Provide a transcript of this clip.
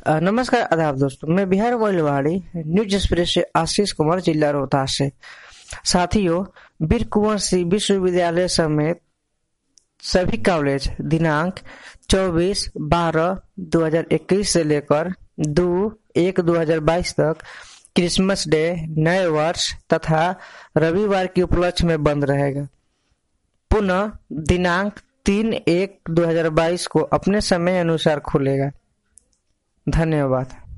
नमस्कार, आदाब दोस्तों। मैं बिहार वैलवाड़ी न्यूज एक्सप्रेस से आशीष कुमार, जिला रोहतास से। साथियों, वीर कुंवर सिंह विश्वविद्यालय समेत सभी कॉलेज दिनांक 24/12/2021 से लेकर 2/1/2022 तक क्रिसमस डे, नए वर्ष तथा रविवार के उपलक्ष्य में बंद रहेगा। पुनः दिनांक 3/1/2022 को अपने समय अनुसार खुलेगा। धन्यवाद।